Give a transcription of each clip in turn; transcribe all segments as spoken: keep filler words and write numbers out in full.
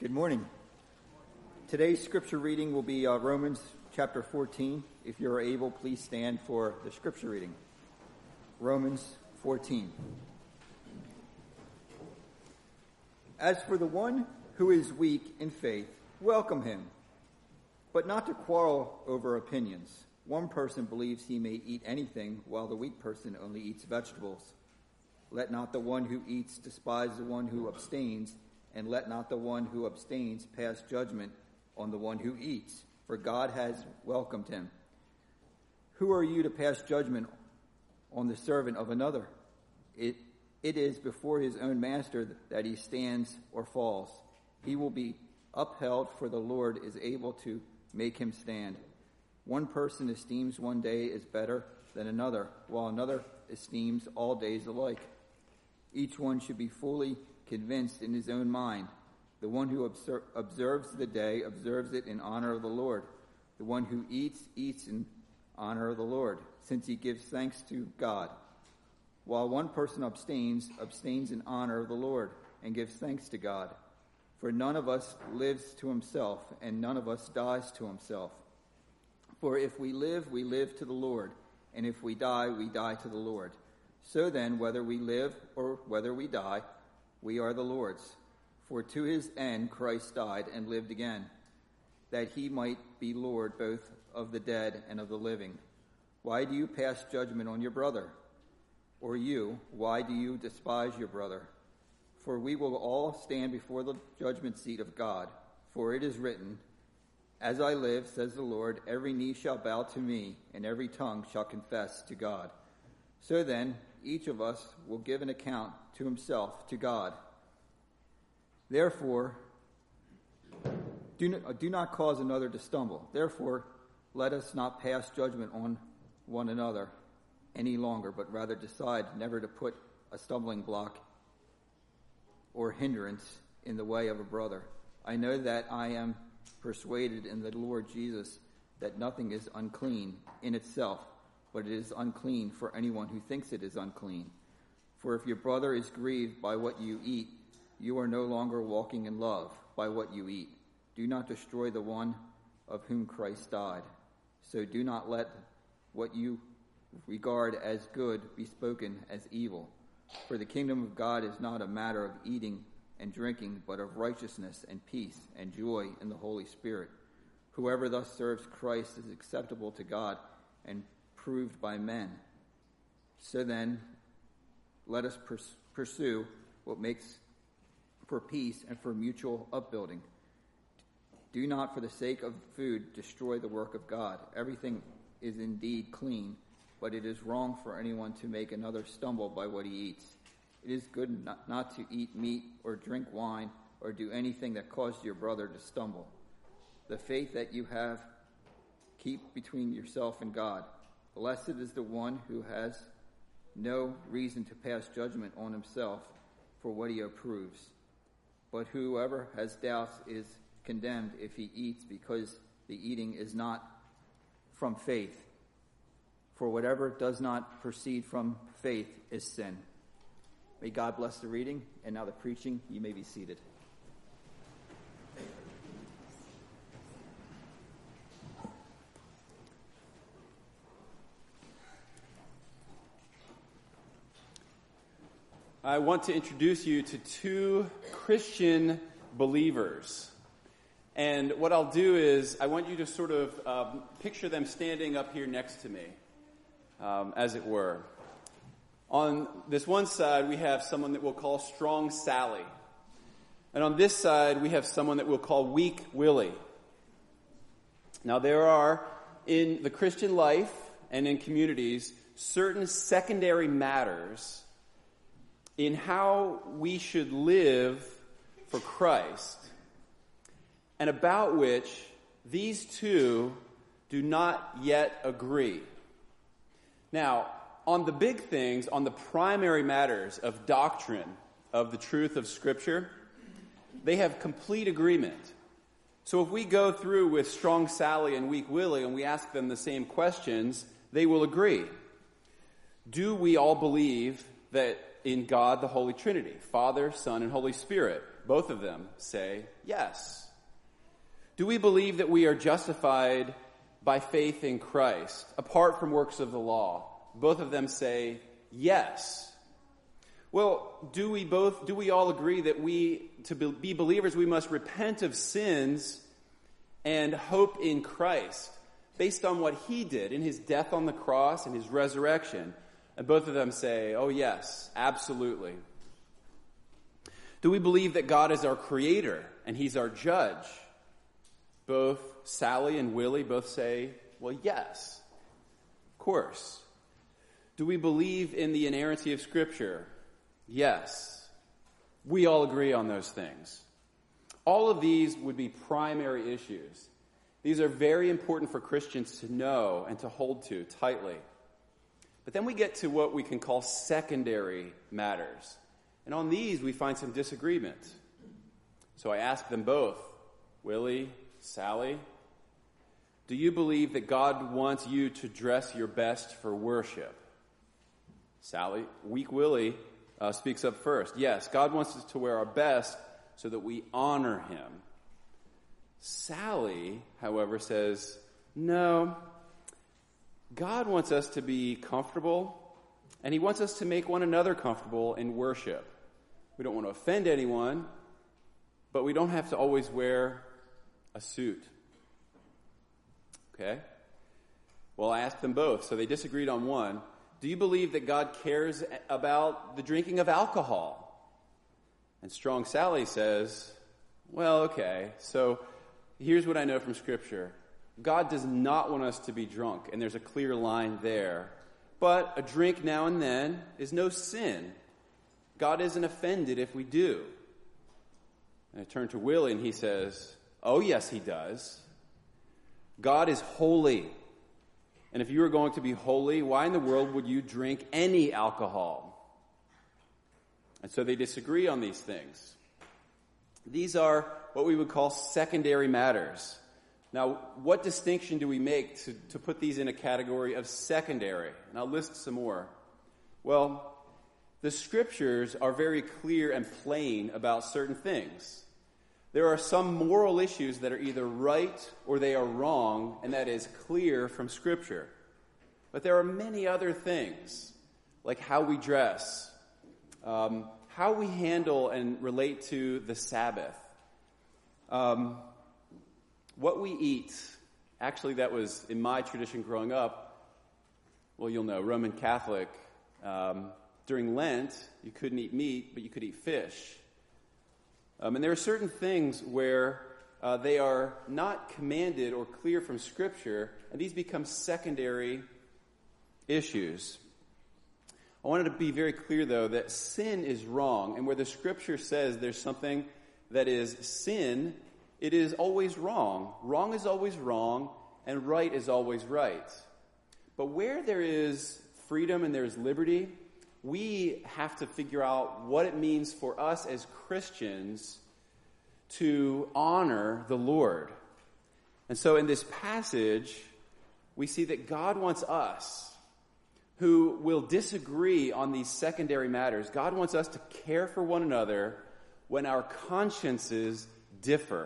Good morning. Today's scripture reading will be uh, Romans chapter fourteen. If you're able, please stand for the scripture reading. Romans fourteen. As for the one who is weak in faith, welcome him, but not to quarrel over opinions. One person believes he may eat anything, while the weak person only eats vegetables. Let not the one who eats despise the one who abstains, and let not the one who abstains pass judgment on the one who eats, for God has welcomed him. Who are you to pass judgment on the servant of another? It, it is before his own master that he stands or falls. He will be upheld, for the Lord is able to make him stand. One person esteems one day as better than another, while another esteems all days alike. Each one should be fully convinced in his own mind. The one who obser- observes the day observes it in honor of the Lord. The one who eats, eats in honor of the Lord, since he gives thanks to God. While one person abstains, abstains in honor of the Lord, and gives thanks to God. For none of us lives to himself, and none of us dies to himself. For if we live, we live to the Lord, and if we die, we die to the Lord. So then, whether we live or whether we die, we are the Lord's. For to his end Christ died and lived again, that he might be Lord both of the dead and of the living. Why do you pass judgment on your brother? Or you, why do you despise your brother? For we will all stand before the judgment seat of God. For it is written, As I live, says the Lord, every knee shall bow to me, and every tongue shall confess to God. So then, each of us will give an account to himself to God. Therefore, do not, do not cause another to stumble. Therefore, let us not pass judgment on one another any longer, but rather decide never to put a stumbling block or hindrance in the way of a brother. I know that I am persuaded in the Lord Jesus that nothing is unclean in itself, but it is unclean for anyone who thinks it is unclean. For if your brother is grieved by what you eat, you are no longer walking in love by what you eat. Do not destroy the one of whom Christ died. So do not let what you regard as good be spoken as evil. For the kingdom of God is not a matter of eating and drinking, but of righteousness and peace and joy in the Holy Spirit. Whoever thus serves Christ is acceptable to God and proved by men. So then, let us pers- pursue what makes for peace and for mutual upbuilding. Do not, for the sake of food, destroy the work of God. Everything is indeed clean, but it is wrong for anyone to make another stumble by what he eats. It is good not, not to eat meat or drink wine or do anything that causes your brother to stumble. The faith that you have, keep between yourself and God. Blessed is the one who has no reason to pass judgment on himself for what he approves. But whoever has doubts is condemned if he eats, because the eating is not from faith. For whatever does not proceed from faith is sin. May God bless the reading, and now the preaching. You may be seated. I want to introduce you to two Christian believers. And what I'll do is I want you to sort of um, picture them standing up here next to me, um, as it were. On this one side, we have someone that we'll call Strong Sally. And on this side, we have someone that we'll call Weak Willie. Now, there are, in the Christian life and in communities, certain secondary matters in how we should live for Christ, and about which these two do not yet agree. Now, on the big things, on the primary matters of doctrine, of the truth of Scripture, they have complete agreement. So if we go through with Strong Sally and Weak Willie and we ask them the same questions, they will agree. Do we all believe that in God, the Holy Trinity, Father, Son, and Holy Spirit? Both of them say yes. Do we believe that we are justified by faith in Christ, apart from works of the law? Both of them say yes. Well, do we both, do we all agree that we, to be believers, we must repent of sins and hope in Christ, based on what he did in his death on the cross and his resurrection? And both of them say, oh yes, absolutely. Do we believe that God is our creator and he's our judge? Both Sally and Willie both say, well, yes, of course. Do we believe in the inerrancy of Scripture? Yes. We all agree on those things. All of these would be primary issues. These are very important for Christians to know and to hold to tightly. But then we get to what we can call secondary matters. And on these, we find some disagreement. So I asked them both, Willie, Sally, do you believe that God wants you to dress your best for worship? Sally, weak Willie, uh, speaks up first. Yes, God wants us to wear our best so that we honor him. Sally, however, says, no, God wants us to be comfortable, and he wants us to make one another comfortable in worship. We don't want to offend anyone, but we don't have to always wear a suit. Okay? Well, I asked them both, so they disagreed on one. Do you believe that God cares about the drinking of alcohol? And Strong Sally says, well, okay, so here's what I know from Scripture. God does not want us to be drunk, and there's a clear line there. But a drink now and then is no sin. God isn't offended if we do. And I turn to Willie, and he says, oh, yes, he does. God is holy. And if you were going to be holy, why in the world would you drink any alcohol? And so they disagree on these things. These are what we would call secondary matters. Now, what distinction do we make to, to put these in a category of secondary? And I'll list some more. Well, the Scriptures are very clear and plain about certain things. There are some moral issues that are either right or they are wrong, and that is clear from Scripture. But there are many other things, like how we dress, um, how we handle and relate to the Sabbath, um, what we eat. Actually, that was in my tradition growing up. Well, you'll know, Roman Catholic. Um, during Lent, you couldn't eat meat, but you could eat fish. Um, and there are certain things where uh, they are not commanded or clear from Scripture, and these become secondary issues. I wanted to be very clear, though, that sin is wrong, and where the Scripture says there's something that is sin, it is always wrong. Wrong is always wrong, and right is always right. But where there is freedom and there is liberty, we have to figure out what it means for us as Christians to honor the Lord. And so in this passage, we see that God wants us, who will disagree on these secondary matters, God wants us to care for one another when our consciences differ.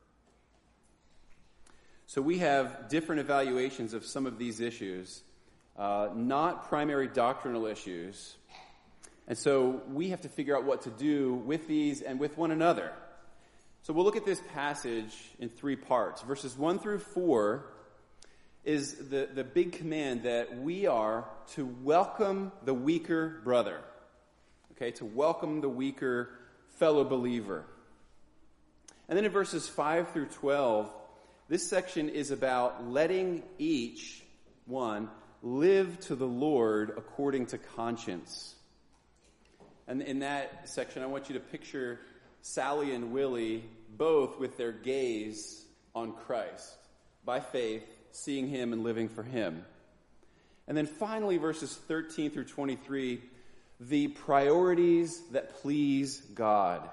So we have different evaluations of some of these issues, uh, not primary doctrinal issues. And so we have to figure out what to do with these and with one another. So we'll look at this passage in three parts. Verses one through four is the, the big command that we are to welcome the weaker brother. Okay, to welcome the weaker fellow believer. And then in verses five through twelve, this section is about letting each one live to the Lord according to conscience. And in that section, I want you to picture Sally and Willie both with their gaze on Christ, by faith, seeing him and living for him. And then finally, verses thirteen through twenty-three, the priorities that please God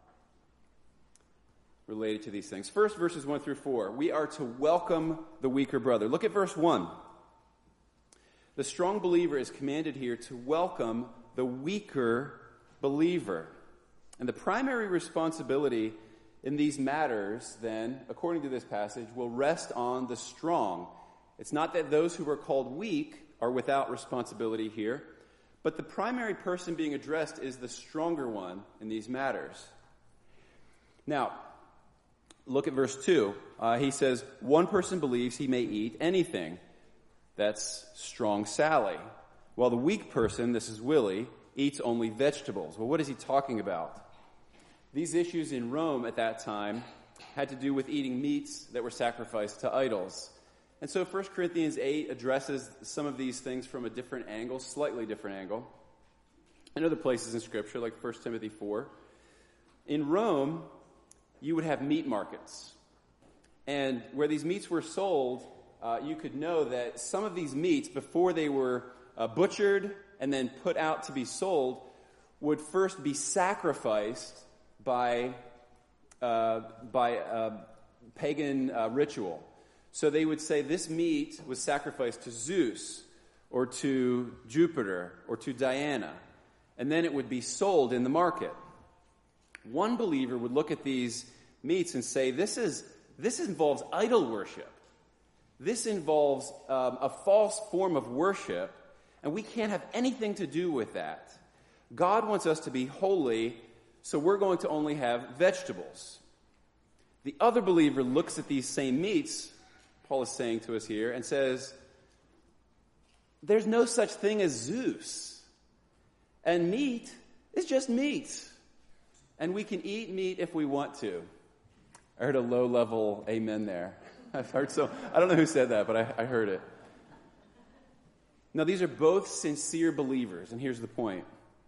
related to these things. First, verses one through four, we are to welcome the weaker brother. Look at verse one. The strong believer is commanded here to welcome the weaker believer. And the primary responsibility in these matters, then, according to this passage, will rest on the strong. It's not that those who are called weak are without responsibility here, but the primary person being addressed is the stronger one in these matters. Now, look at verse two. Uh, he says, one person believes he may eat anything. That's strong Sally. While the weak person, this is Willie, eats only vegetables. Well, what is he talking about? These issues in Rome at that time had to do with eating meats that were sacrificed to idols. And so First Corinthians eight addresses some of these things from a different angle, slightly different angle. In other places in Scripture, like First Timothy four. In Rome, you would have meat markets. And where these meats were sold, uh, you could know that some of these meats, before they were uh, butchered and then put out to be sold, would first be sacrificed by uh, by uh, pagan uh, ritual. So they would say this meat was sacrificed to Zeus or to Jupiter or to Diana, and then it would be sold in the market. One believer would look at these meats and say, this is this involves idol worship. This involves um, a false form of worship, and we can't have anything to do with that. God wants us to be holy, so we're going to only have vegetables. The other believer looks at these same meats, Paul is saying to us here, and says, there's no such thing as Zeus. And meat is just meat. And we can eat meat if we want to. I heard a low-level amen there. I've heard so. I don't know who said that, but I, I heard it. Now, these are both sincere believers, and here's the point.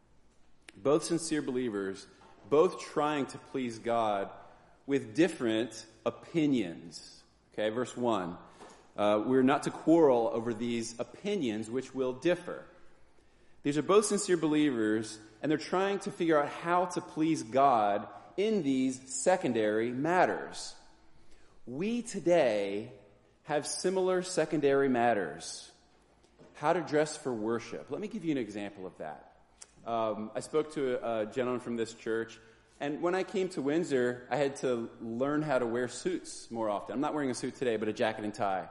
Both sincere believers, both trying to please God with different opinions. Okay, verse one. Uh, we're not to quarrel over these opinions which will differ. These are both sincere believers, and they're trying to figure out how to please God in these secondary matters. We today have similar secondary matters. How to dress for worship. Let me give you an example of that. Um, I spoke to a, a gentleman from this church, and when I came to Windsor, I had to learn how to wear suits more often. I'm not wearing a suit today, but a jacket and tie.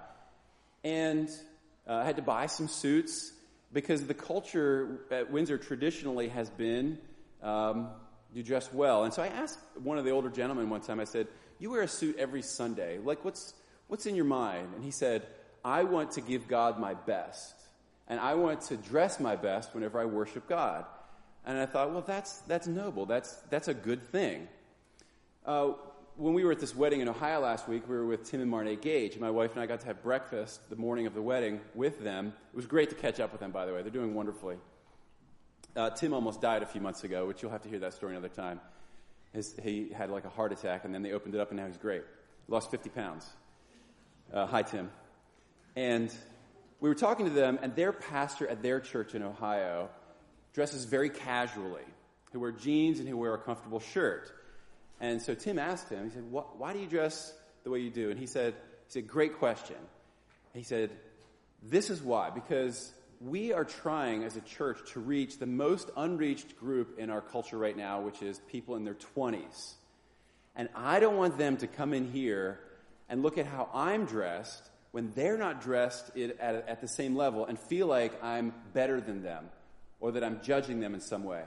And uh, I had to buy some suits because the culture at Windsor traditionally has been um, you dress well. And so I asked one of the older gentlemen one time, I said, you wear a suit every Sunday. Like, what's what's in your mind? And he said, I want to give God my best. And I want to dress my best whenever I worship God. And I thought, well, that's that's noble. That's that's a good thing. Uh, when we were at this wedding in Ohio last week, we were with Tim and Marnay Gage. My wife and I got to have breakfast the morning of the wedding with them. It was great to catch up with them, by the way. They're doing wonderfully. Uh, Tim almost died a few months ago, which you'll have to hear that story another time. His, he had like a heart attack, and then they opened it up, and now he's great. He lost fifty pounds. Uh, hi, Tim. And we were talking to them, and their pastor at their church in Ohio dresses very casually. He'll wear jeans, and he'll wear a comfortable shirt. And so Tim asked him, he said, why do you dress the way you do? And he said, he said, great question. He said, this is why, because we are trying as a church to reach the most unreached group in our culture right now, which is people in their twenties. And I don't want them to come in here and look at how I'm dressed when they're not dressed at, at the same level and feel like I'm better than them or that I'm judging them in some way.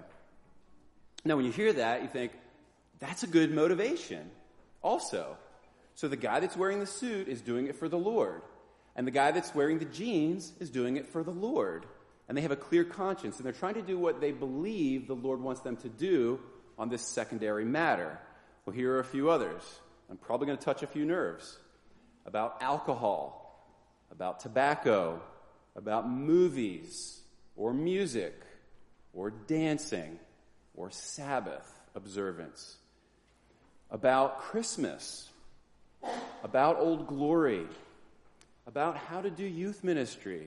Now, when you hear that, you think, that's a good motivation also. So the guy that's wearing the suit is doing it for the Lord. And the guy that's wearing the jeans is doing it for the Lord. And they have a clear conscience. And they're trying to do what they believe the Lord wants them to do on this secondary matter. Well, here are a few others. I'm probably going to touch a few nerves. About alcohol, about tobacco, about movies, or music, or dancing, or Sabbath observance. About Christmas, about Old Glory, about how to do youth ministry.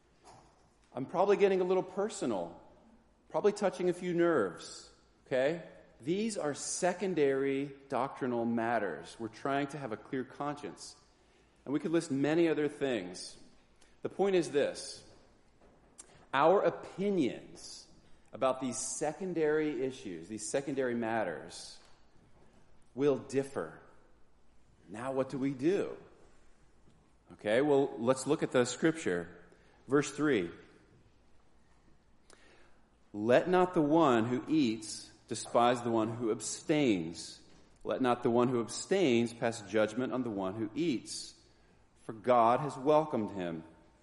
I'm probably getting a little personal, probably touching a few nerves, okay? These are secondary doctrinal matters. We're trying to have a clear conscience. And we could list many other things. The point is this. Our opinions about these secondary issues, these secondary matters, will differ. Now what do we do? Okay, well, let's look at the scripture. Verse three. Let not the one who eats despise the one who abstains. Let not the one who abstains pass judgment on the one who eats, for God has welcomed him.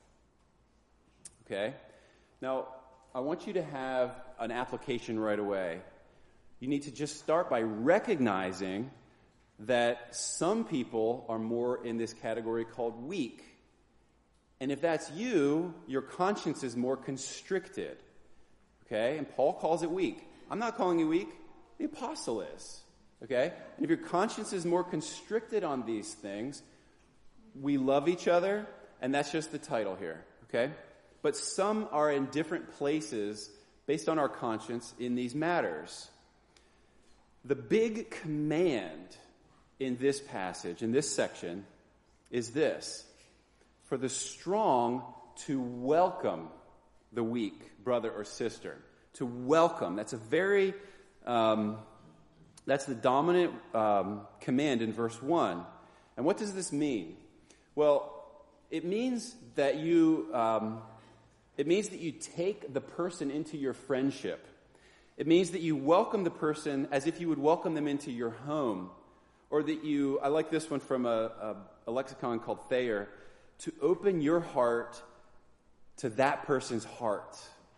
Okay? Now, I want you to have an application right away. You need to just start by recognizing that some people are more in this category called weak. And if that's you, your conscience is more constricted. Okay? And Paul calls it weak. I'm not calling you weak. The apostle is. Okay? And if your conscience is more constricted on these things, we love each other, and that's just the title here. Okay? But some are in different places based on our conscience in these matters. The big command in this passage, in this section, is this: for the strong to welcome the weak brother or sister. To welcome. That's a very, um, that's the dominant um, command in verse one. And what does this mean? Well, it means that you, um, it means that you take the person into your friendship. It means that you welcome the person as if you would welcome them into your home. Or that you, I like this one from a, a, a lexicon called Thayer, to open your heart to that person's heart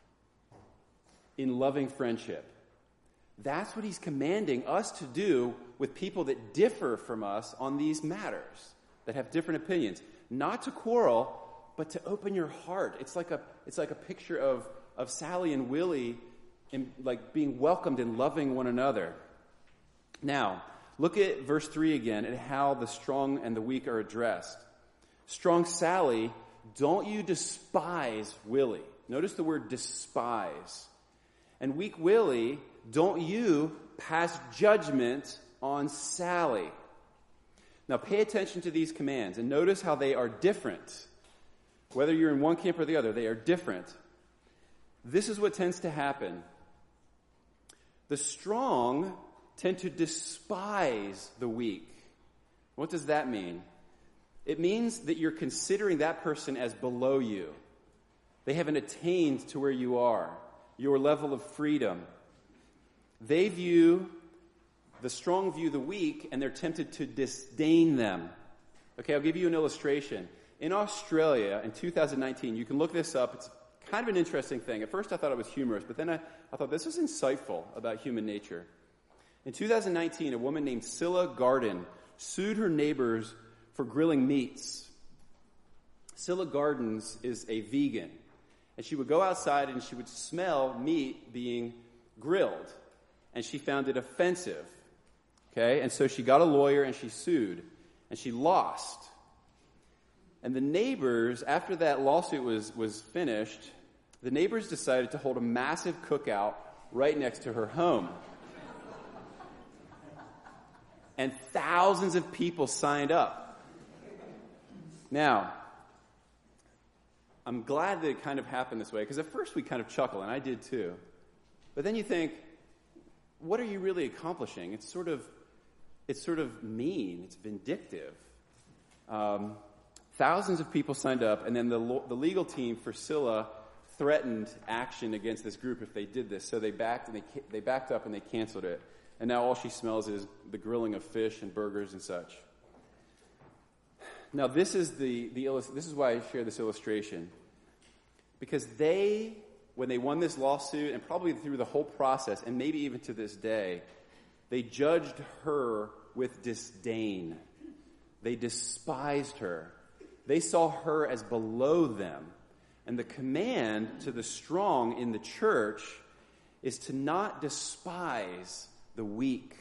in loving friendship. That's what he's commanding us to do with people that differ from us on these matters, that have different opinions. Not to quarrel, but to open your heart. It's like a, it's like a picture of, of Sally and Willie in, like being welcomed and loving one another. Now, look at verse three again and how the strong and the weak are addressed. Strong Sally, don't you despise Willie. Notice the word despise. And weak Willie, don't you pass judgment on Sally. Now pay attention to these commands and notice how they are different. Whether you're in one camp or the other, they are different. This is what tends to happen. The strong tend to despise the weak. What does that mean? It means that you're considering that person as below you. They haven't attained to where you are, your level of freedom. They view, the strong view the weak, and they're tempted to disdain them. Okay, I'll give you an illustration. In Australia, in two thousand nineteen, you can look this up. It's kind of an interesting thing. At first I thought it was humorous, but then I, I thought this is insightful about human nature. In two thousand nineteen, a woman named Scylla Garden sued her neighbors for grilling meats. Scylla Gardens is a vegan, and she would go outside and she would smell meat being grilled, and she found it offensive. Okay, and so she got a lawyer and she sued, and she lost. And the neighbors, after that lawsuit was, was finished, the neighbors decided to hold a massive cookout right next to her home. And thousands of people signed up. Now, I'm glad that it kind of happened this way, because at first we kind of chuckle, and I did too. But then you think, what are you really accomplishing? It's sort of, it's sort of mean. It's vindictive. Um, thousands of people signed up, and then the, the legal team for Scylla threatened action against this group if they did this. So they backed and they they backed up and they canceled it. And now all she smells is the grilling of fish and burgers and such. Now this is the, the this is why I share this illustration. Because they, when they won this lawsuit, and probably through the whole process, and maybe even to this day, they judged her with disdain. They despised her. They saw her as below them. And the command to the strong in the church is to not despise the weak.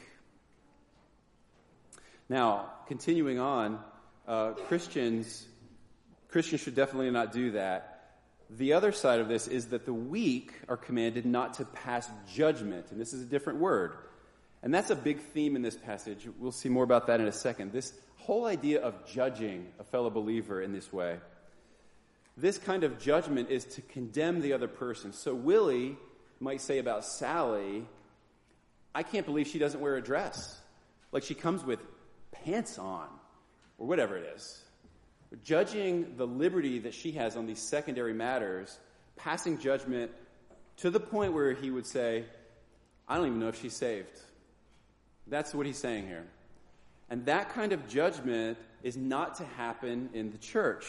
Now, continuing on, uh, Christians, Christians should definitely not do that. The other side of this is that the weak are commanded not to pass judgment, and this is a different word. And that's a big theme in this passage. We'll see more about that in a second. This whole idea of judging a fellow believer in this way. This kind of judgment is to condemn the other person. So Willie might say about Sally, I can't believe she doesn't wear a dress. Like she comes with pants on, or whatever it is. Judging the liberty that she has on these secondary matters, passing judgment to the point where he would say, I don't even know if she's saved. That's what he's saying here. And that kind of judgment is not to happen in the church.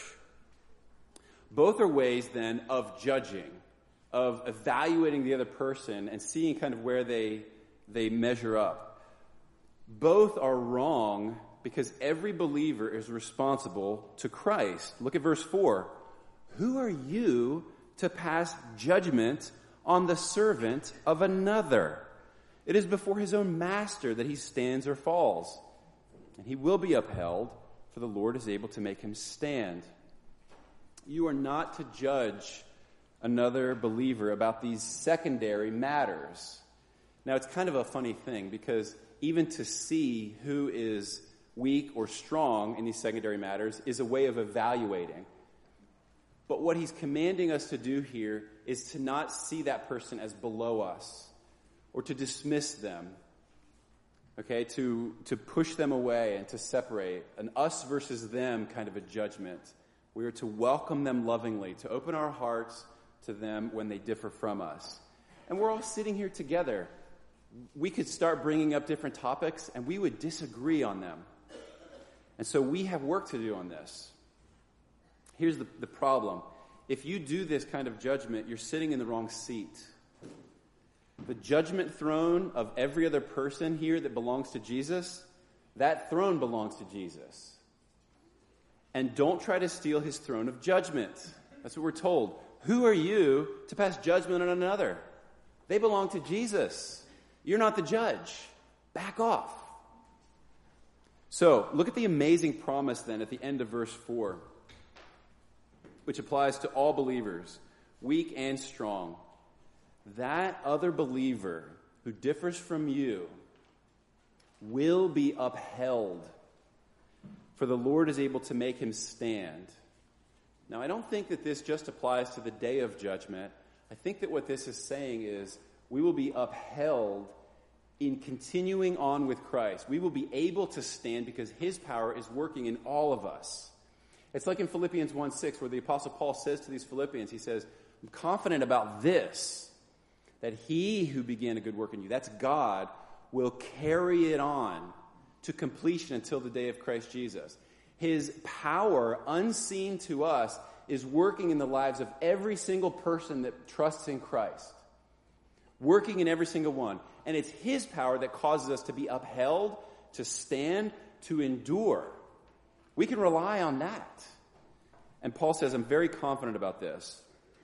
Both are ways, then, of judging, of evaluating the other person and seeing kind of where they, they measure up. Both are wrong because every believer is responsible to Christ. Look at verse four. Who are you to pass judgment on the servant of another? It is before his own master that he stands or falls, and he will be upheld, for the Lord is able to make him stand. You are not to judge another believer about these secondary matters. Now, it's kind of a funny thing, because even to see who is weak or strong in these secondary matters is a way of evaluating. But what he's commanding us to do here is to not see that person as below us, or to dismiss them, okay, to, to push them away and to separate, an us versus them kind of a judgment. We are to welcome them lovingly, to open our hearts to them when they differ from us. And we're all sitting here together. We could start bringing up different topics, and we would disagree on them. And so we have work to do on this. Here's the, the problem. If you do this kind of judgment, you're sitting in the wrong seat. The judgment throne of every other person here that belongs to Jesus, that throne belongs to Jesus. And don't try to steal his throne of judgment. That's what we're told. Who are you to pass judgment on another? They belong to Jesus. You're not the judge. Back off. So, look at the amazing promise then at the end of verse four, which applies to all believers, weak and strong. That other believer who differs from you will be upheld, for the Lord is able to make him stand. Now, I don't think that this just applies to the day of judgment. I think that what this is saying is we will be upheld in continuing on with Christ. We will be able to stand because his power is working in all of us. It's like in Philippians one six, where the Apostle Paul says to these Philippians, he says, I'm confident about this, that he who began a good work in you, that's God, will carry it on to completion until the day of Christ Jesus. His power, unseen to us, is working in the lives of every single person that trusts in Christ. Working in every single one. And it's his power that causes us to be upheld, to stand, to endure. We can rely on that. And Paul says, I'm very confident about this.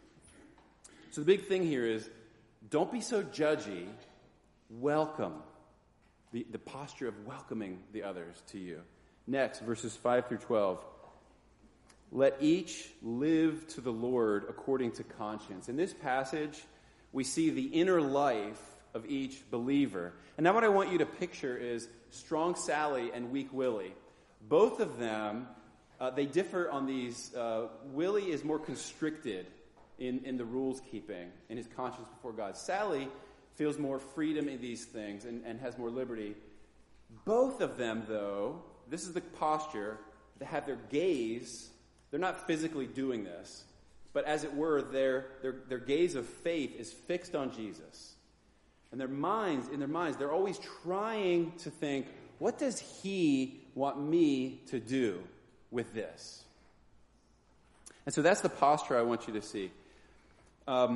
So the big thing here is, don't be so judgy. Welcome. The, the posture of welcoming the others to you. Next, verses five through twelve. Let each live to the Lord according to conscience. In this passage, we see the inner life of each believer. And now what I want you to picture is strong Sally and weak Willie. Both of them, uh, they differ on these. Uh, Willie is more constricted in, in the rules keeping, in his conscience before God. Sally feels more freedom in these things and, and has more liberty. Both of them, though, this is the posture, they have their gaze. They're not physically doing this, but as it were, their, their, their gaze of faith is fixed on Jesus. And their minds, in their minds, they're always trying to think, what does he want me to do with this? And so that's the posture I want you to see. Um,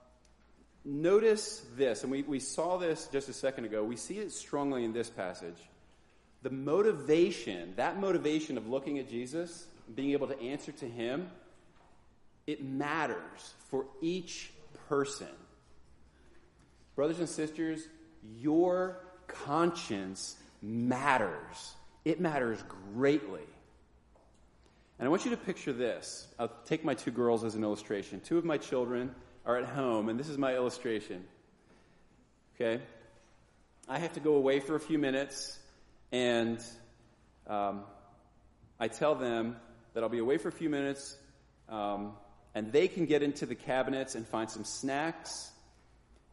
notice this, and we, we saw this just a second ago. We see it strongly in this passage. The motivation, that motivation of looking at Jesus, being able to answer to him, it matters for each person. Brothers and sisters, your conscience matters. It matters greatly. And I want you to picture this. I'll take my two girls as an illustration. Two of my children are at home, and this is my illustration. Okay? I have to go away for a few minutes, and um, I tell them that I'll be away for a few minutes, um, and they can get into the cabinets and find some snacks,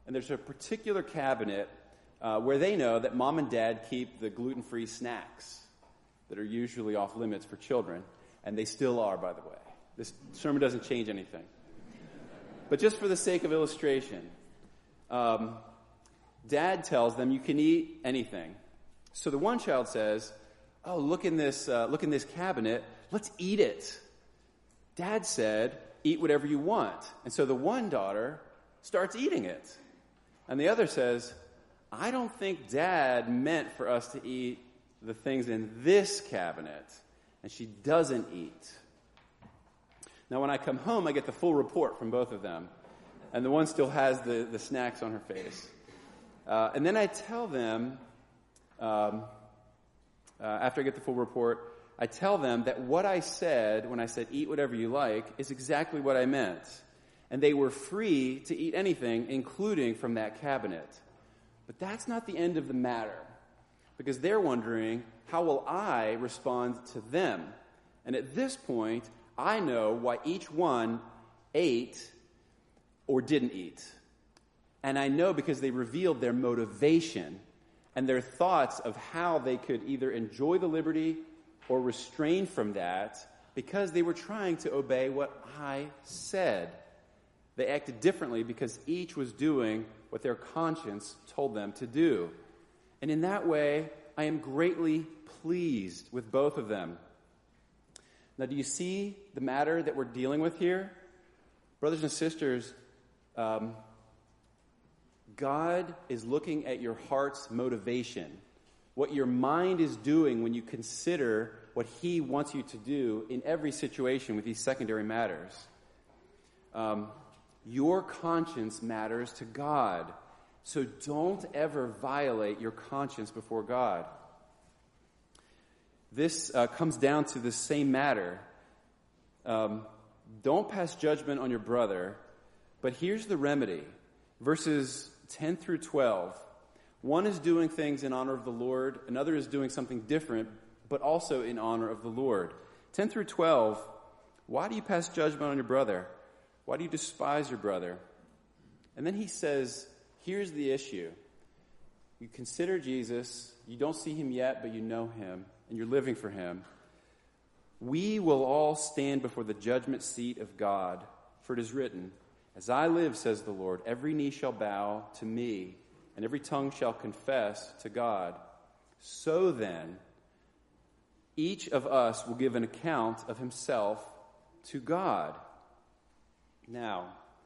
And there's a particular cabinet uh, where they know that mom and dad keep the gluten-free snacks that are usually off limits for children. And they still are, by the way. This sermon doesn't change anything. But just for the sake of illustration, um, dad tells them you can eat anything. So the one child says, oh, look in this, uh, look in this cabinet. Let's eat it. Dad said, eat whatever you want. And so the one daughter starts eating it. And the other says, I don't think Dad meant for us to eat the things in this cabinet. And she doesn't eat. Now, when I come home, I get the full report from both of them. And the one still has the, the snacks on her face. Uh, and then I tell them, um, uh, after I get the full report, I tell them that what I said when I said eat whatever you like is exactly what I meant. And they were free to eat anything, including from that cabinet. But that's not the end of the matter, because they're wondering, how will I respond to them? And at this point, I know why each one ate or didn't eat. And I know because they revealed their motivation and their thoughts of how they could either enjoy the liberty or restrain from that, because they were trying to obey what I said. They acted differently because each was doing what their conscience told them to do. And in that way, I am greatly pleased with both of them. Now, do you see the matter that we're dealing with here? Brothers and sisters, um, God is looking at your heart's motivation, what your mind is doing when you consider what he wants you to do in every situation with these secondary matters. Um, your conscience matters to God, so don't ever violate your conscience before God. This uh, comes down to the same matter. Um, don't pass judgment on your brother, but here's the remedy. Verses ten through twelve. One is doing things in honor of the Lord, another is doing something different, but also in honor of the Lord. ten through twelve, why do you pass judgment on your brother? Why do you despise your brother? And then he says, here's the issue. You consider Jesus, you don't see him yet, but you know him, and you're living for him. We will all stand before the judgment seat of God, for it is written, as I live, says the Lord, every knee shall bow to me, and every tongue shall confess to God. So then, each of us will give an account of himself to God. Now,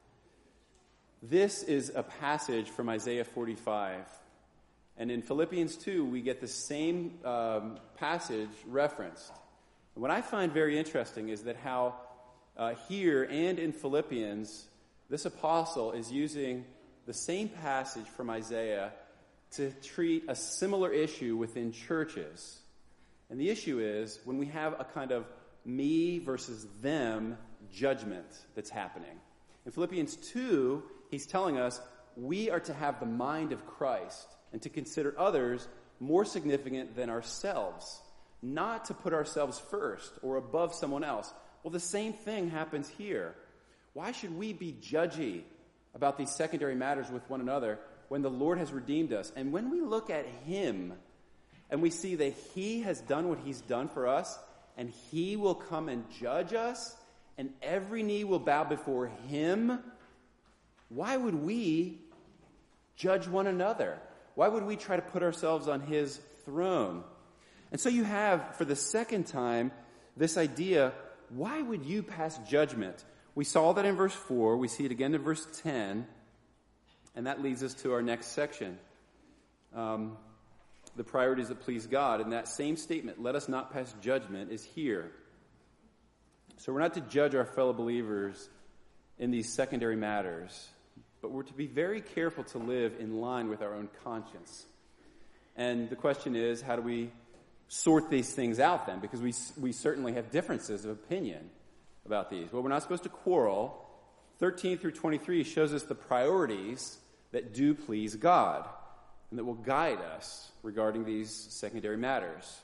this is a passage from Isaiah forty-five. And in Philippians two, we get the same um, passage referenced. And what I find very interesting is that how uh, here and in Philippians, this apostle is using the same passage from Isaiah to treat a similar issue within churches. And the issue is when we have a kind of me versus them judgment that's happening. In Philippians two, he's telling us we are to have the mind of Christ and to consider others more significant than ourselves, not to put ourselves first or above someone else. Well, the same thing happens here. Why should we be judgy about these secondary matters with one another when the Lord has redeemed us? And when we look at him and we see that he has done what he's done for us, and he will come and judge us, and every knee will bow before him, why would we judge one another? Why would we try to put ourselves on his throne? And so you have, for the second time, this idea, why would you pass judgment? We saw that in verse four. We see it again in verse ten. And that leads us to our next section. Um, the priorities that please God. And that same statement, let us not pass judgment, is here. So we're not to judge our fellow believers in these secondary matters, but we're to be very careful to live in line with our own conscience. And the question is, how do we sort these things out then? Because we we certainly have differences of opinion about these. Well, we're not supposed to quarrel. thirteen through twenty-three shows us the priorities that do please God and that will guide us regarding these secondary matters.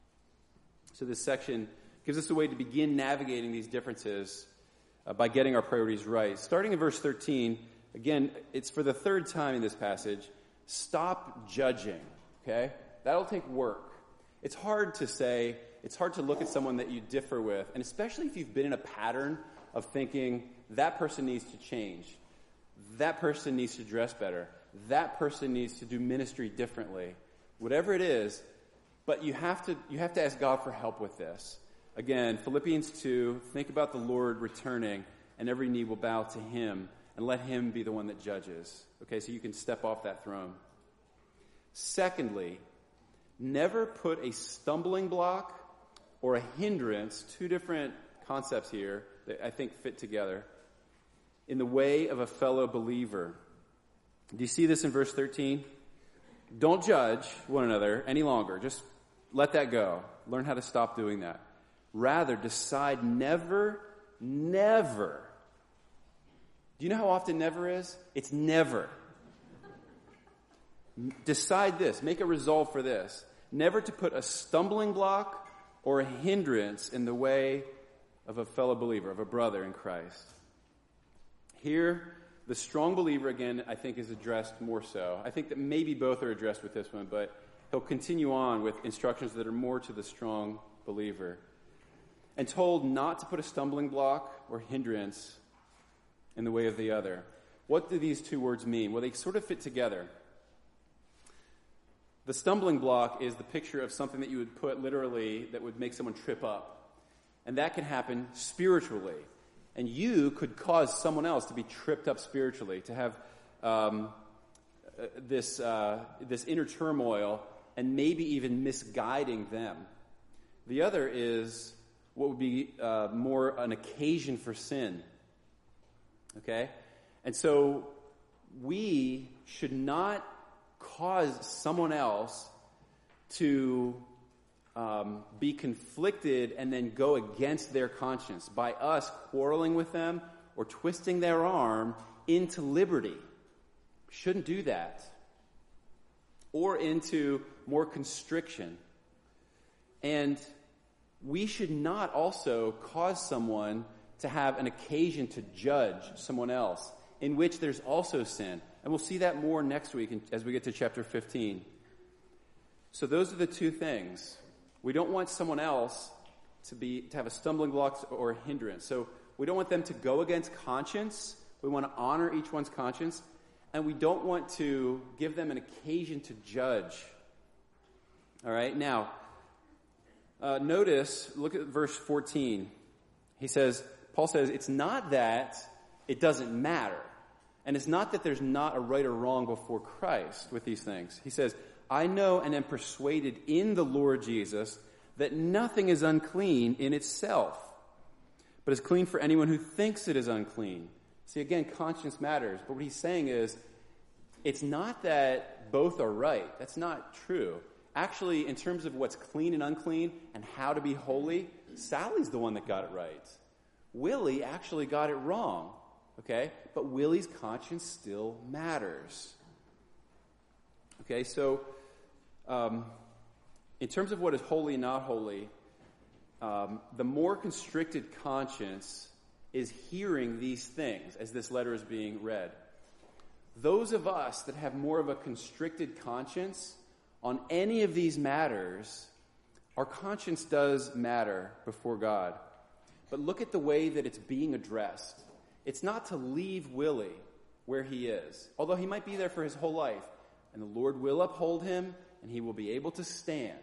So this section gives us a way to begin navigating these differences uh, by getting our priorities right. Starting in verse thirteen, Again, it's for the third time in this passage. Stop judging, okay? That'll take work. It's hard to say, it's hard to look at someone that you differ with, and especially if you've been in a pattern of thinking, that person needs to change, that person needs to dress better, that person needs to do ministry differently, whatever it is, but you have to you have to ask God for help with this. Again, Philippians two, think about the Lord returning, and every knee will bow to him, and let him be the one that judges. Okay, so you can step off that throne. Secondly, never put a stumbling block or a hindrance, two different concepts here that I think fit together, in the way of a fellow believer. Do you see this in verse thirteen? Don't judge one another any longer. Just let that go. Learn how to stop doing that. Rather, decide never, never. Do you know how often never is? It's never. Decide this. Make a resolve for this. Never to put a stumbling block or a hindrance in the way of a fellow believer, of a brother in Christ. Here, the strong believer, again, I think is addressed more so. I think that maybe both are addressed with this one, but he'll continue on with instructions that are more to the strong believer. And told not to put a stumbling block or hindrance in the way of the other. What do these two words mean? Well, they sort of fit together. The stumbling block is the picture of something that you would put literally that would make someone trip up. And that can happen spiritually. And you could cause someone else to be tripped up spiritually, to have um, this uh, this inner turmoil and maybe even misguiding them. The other is what would be uh, more an occasion for sin. Okay? And so we should not cause someone else to um, be conflicted and then go against their conscience by us quarreling with them or twisting their arm into liberty. We shouldn't do that. Or into more constriction. And we should not also cause someone to have an occasion to judge someone else, in which there's also sin. And we'll see that more next week as we get to chapter fifteen. So those are the two things. We don't want someone else to be to have a stumbling block or a hindrance. So we don't want them to go against conscience. We want to honor each one's conscience. And we don't want to give them an occasion to judge. All right, now, uh, notice, look at verse fourteen. He says, Paul says, it's not that it doesn't matter. And it's not that there's not a right or wrong before Christ with these things. He says, I know and am persuaded in the Lord Jesus that nothing is unclean in itself, but is clean for anyone who thinks it is unclean. See, again, conscience matters. But what he's saying is, it's not that both are right. That's not true. Actually, in terms of what's clean and unclean and how to be holy, Sally's the one that got it right. Willie actually got it wrong. Okay? But Willie's conscience still matters. Okay, so um, in terms of what is holy and not holy, um, the more constricted conscience is hearing these things as this letter is being read. Those of us that have more of a constricted conscience on any of these matters, our conscience does matter before God. But look at the way that it's being addressed. It's not to leave Willie where he is, although he might be there for his whole life, and the Lord will uphold him, and he will be able to stand.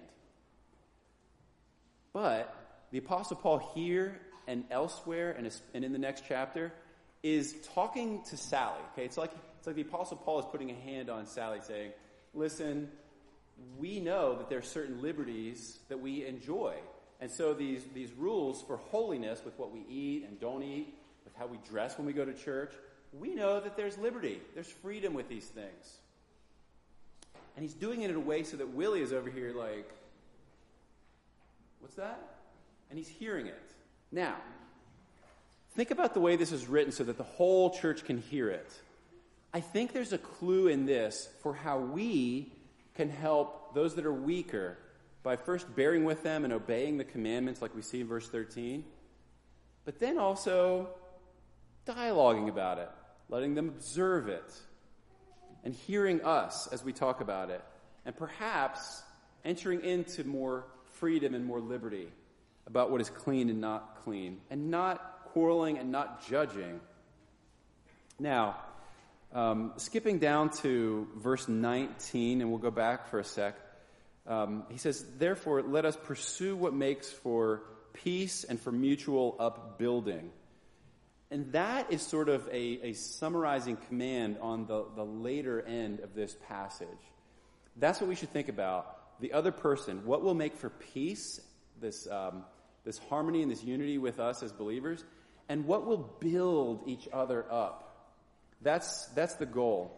But the Apostle Paul here and elsewhere, and in the next chapter, is talking to Sally. Okay, it's like it's like the Apostle Paul is putting a hand on Sally, saying, "Listen, we know that there are certain liberties that we enjoy, and so these these rules for holiness with what we eat and don't eat, with how we dress when we go to church, we know that there's liberty, there's freedom with these things." And he's doing it in a way so that Willie is over here like, "What's that?" And he's hearing it. Now, think about the way this is written so that the whole church can hear it. I think there's a clue in this for how we can help those that are weaker by first bearing with them and obeying the commandments like we see in verse thirteen, but then also dialoguing about it, letting them observe it, and hearing us as we talk about it, and perhaps entering into more freedom and more liberty about what is clean and not clean, and not quarreling and not judging. Now, um, skipping down to verse nineteen, and we'll go back for a sec. Um, he says, therefore, let us pursue what makes for peace and for mutual upbuilding. And that is sort of a, a summarizing command on the, the later end of this passage. That's what we should think about. The other person, what will make for peace, this, um, this harmony and this unity with us as believers, and what will build each other up. That's, that's the goal.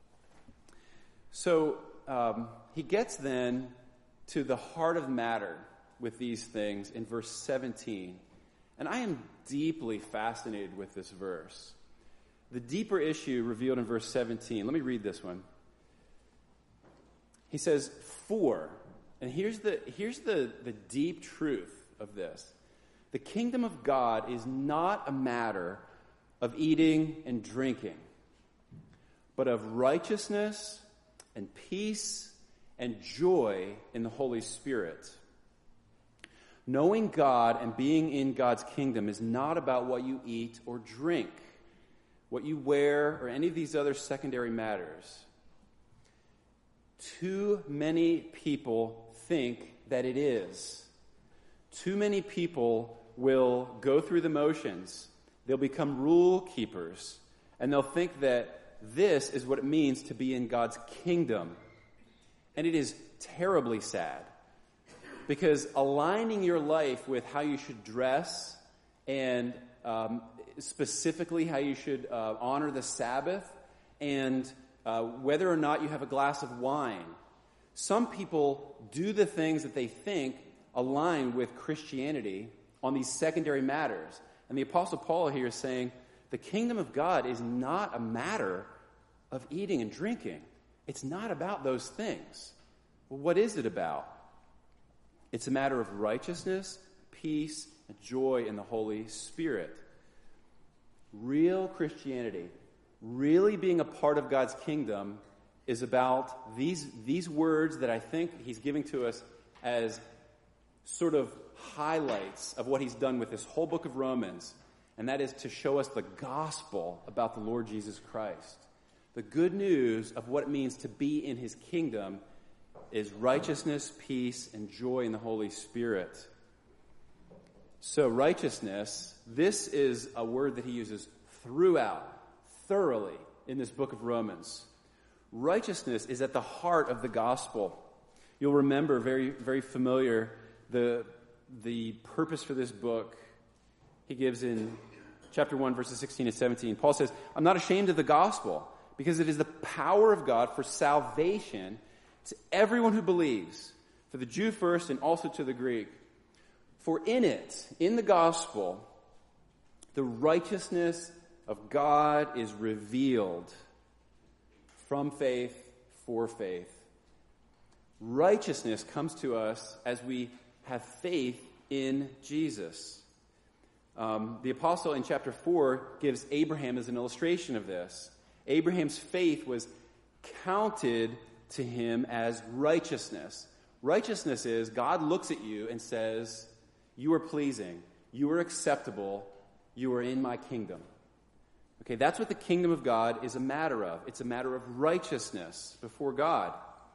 So um, he gets then to the heart of the matter with these things in verse seventeen. And I am deeply fascinated with this verse. The deeper issue revealed in verse seventeen. Let me read this one. He says, for, and here's the, here's the, the deep truth of this. The kingdom of God is not a matter of eating and drinking, but of righteousness and peace and joy in the Holy Spirit. Knowing God and being in God's kingdom is not about what you eat or drink, what you wear, or any of these other secondary matters. Too many people think that it is. Too many people will go through the motions. They'll become rule keepers, and they'll think that this is what it means to be in God's kingdom. And it is terribly sad, because aligning your life with how you should dress and um, specifically how you should uh, honor the Sabbath and uh, whether or not you have a glass of wine. Some people do the things that they think align with Christianity on these secondary matters. And the Apostle Paul here is saying the kingdom of God is not a matter of eating and drinking. It's not about those things. Well, what is it about? It's a matter of righteousness, peace, and joy in the Holy Spirit. Real Christianity, really being a part of God's kingdom, is about these, these words that I think he's giving to us as sort of highlights of what he's done with this whole book of Romans, and that is to show us the gospel about the Lord Jesus Christ. The good news of what it means to be in his kingdom is righteousness, peace, and joy in the Holy Spirit. So righteousness, this is a word that he uses throughout, thoroughly, in this book of Romans. Righteousness is at the heart of the gospel. You'll remember, very, very familiar, the, the purpose for this book he gives in chapter one, verses sixteen and seventeen. Paul says, I'm not ashamed of the gospel, because it is the power of God for salvation to everyone who believes, for the Jew first and also to the Greek. For in it, in the gospel, the righteousness of God is revealed from faith for faith. Righteousness comes to us as we have faith in Jesus. Um, the apostle in chapter four gives Abraham as an illustration of this. Abraham's faith was counted to him as righteousness. Righteousness is God looks at you and says, you are pleasing, you are acceptable, you are in my kingdom. Okay, that's what the kingdom of God is a matter of. It's a matter of righteousness before God.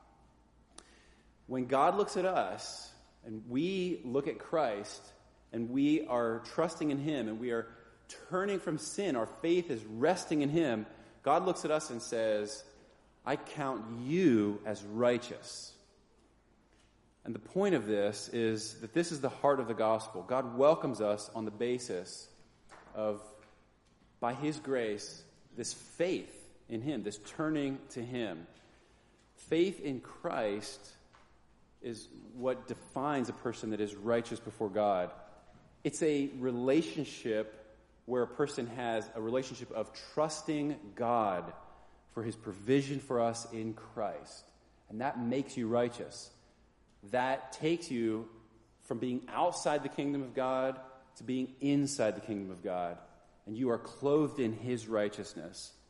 When God looks at us and we look at Christ and we are trusting in him and we are turning from sin, our faith is resting in him, God looks at us and says, I count you as righteous. And the point of this is that this is the heart of the gospel. God welcomes us on the basis of, by his grace, this faith in him, this turning to him. Faith in Christ is what defines a person that is righteous before God. It's a relationship where a person has a relationship of trusting God for his provision for us in Christ. And that makes you righteous. That takes you from being outside the kingdom of God to being inside the kingdom of God. And you are clothed in his righteousness.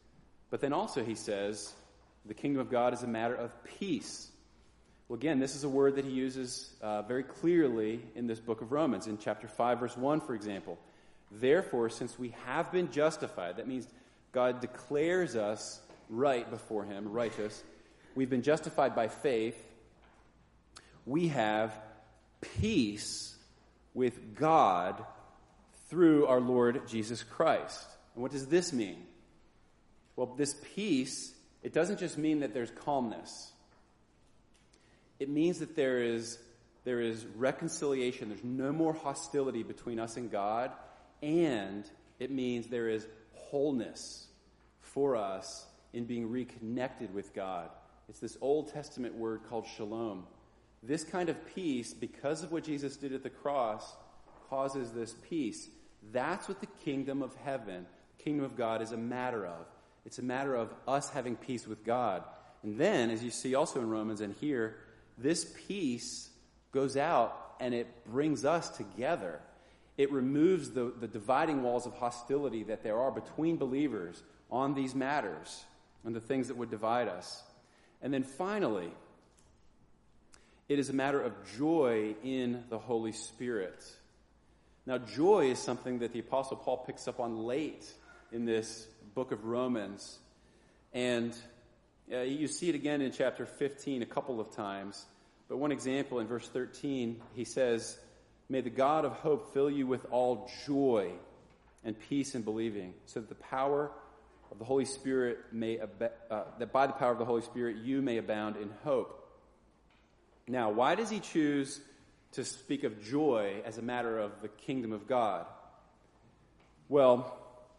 But then also he says, the kingdom of God is a matter of peace. Well, again, this is a word that he uses uh, very clearly in this book of Romans. In chapter five, verse one, for example. Therefore, since we have been justified, that means God declares us right before him, righteous. We've been justified by faith. We have peace with God through our Lord Jesus Christ. And what does this mean? Well, this peace, it doesn't just mean that there's calmness. It means that there is, there is reconciliation. There's no more hostility between us and God. And it means there is wholeness for us in being reconnected with God. It's this Old Testament word called shalom. This kind of peace, because of what Jesus did at the cross, causes this peace. That's what the kingdom of heaven, the kingdom of God, is a matter of. It's a matter of us having peace with God. And then, as you see also in Romans and here, this peace goes out and it brings us together. It removes the, the dividing walls of hostility that there are between believers on these matters and the things that would divide us. And then finally, it is a matter of joy in the Holy Spirit. Now, joy is something that the Apostle Paul picks up on late in this book of Romans. And uh, you see it again in chapter fifteen a couple of times. But one example in verse thirteen, he says, "May the God of hope fill you with all joy and peace in believing, so that the power of the Holy Spirit may ab- uh, that by the power of the Holy Spirit you may abound in hope." Now, why does he choose to speak of joy as a matter of the kingdom of God? Well,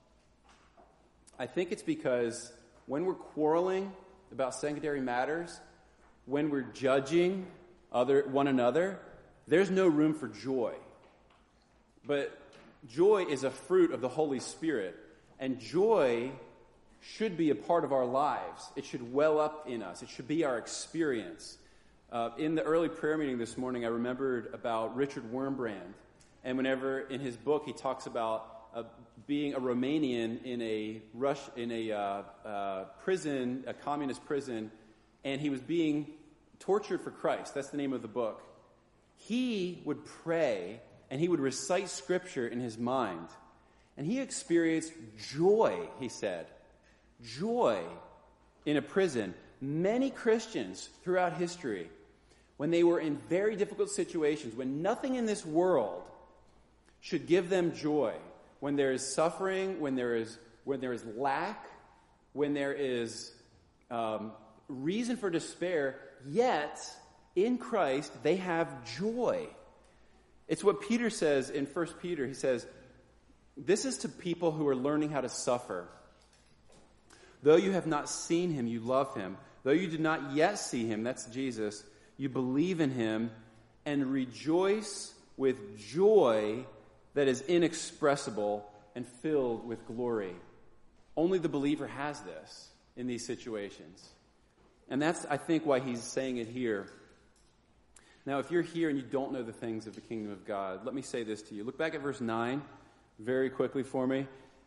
I think it's because when we're quarreling about secondary matters, when we're judging other one another, there's no room for joy. But joy is a fruit of the Holy Spirit, and joy should be a part of our lives. It should well up in us. It should be our experience. Uh, in the early prayer meeting this morning, I remembered about Richard Wurmbrand, and whenever in his book he talks about uh, being a Romanian in a Rush in a uh, uh, prison, a communist prison, and he was being tortured for Christ. That's the name of the book. He would pray and he would recite scripture in his mind, and he experienced joy. He said, joy in a prison. Many Christians throughout history, when they were in very difficult situations, when nothing in this world should give them joy, when there is suffering, when there is when there is lack, when there is um, reason for despair, yet in Christ they have joy. It's what Peter says in First Peter. He says, this is to people who are learning how to suffer. Though you have not seen him, you love him. Though you do not yet see him, that's Jesus, you believe in him and rejoice with joy that is inexpressible and filled with glory. Only the believer has this in these situations. And that's, I think, why he's saying it here. Now, if you're here and you don't know the things of the kingdom of God, let me say this to you. Look back at verse nine very quickly for me.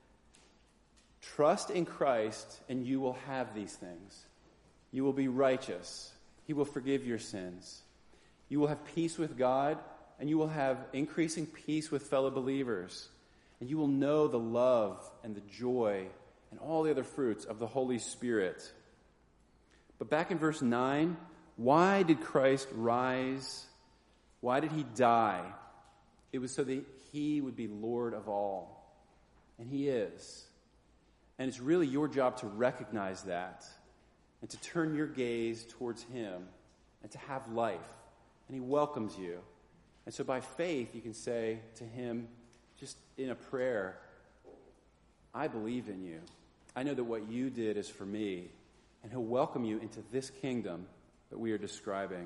Trust in Christ and you will have these things. You will be righteous. He will forgive your sins. You will have peace with God, and you will have increasing peace with fellow believers. And you will know the love and the joy and all the other fruits of the Holy Spirit. But back in verse nine, why did Christ rise? Why did he die? It was so that he would be Lord of all. And he is. And it's really your job to recognize that and to turn your gaze towards him and to have life. And he welcomes you. And so by faith, you can say to him, just in a prayer, I believe in you. I know that what you did is for me. And he'll welcome you into this kingdom that we are describing.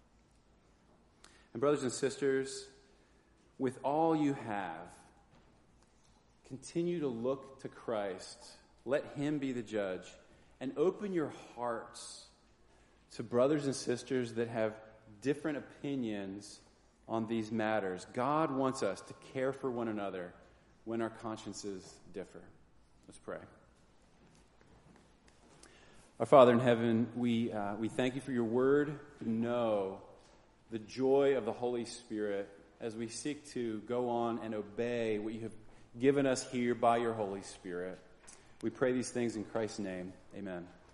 And brothers and sisters, with all you have, continue to look to Christ. Let him be the judge. And open your hearts to brothers and sisters that have different opinions on these matters. God wants us to care for one another when our consciences differ. Let's pray. Our Father in heaven, we, uh, we thank you for your word. To know the joy of the Holy Spirit as we seek to go on and obey what you have given us here by your Holy Spirit. We pray these things in Christ's name. Amen.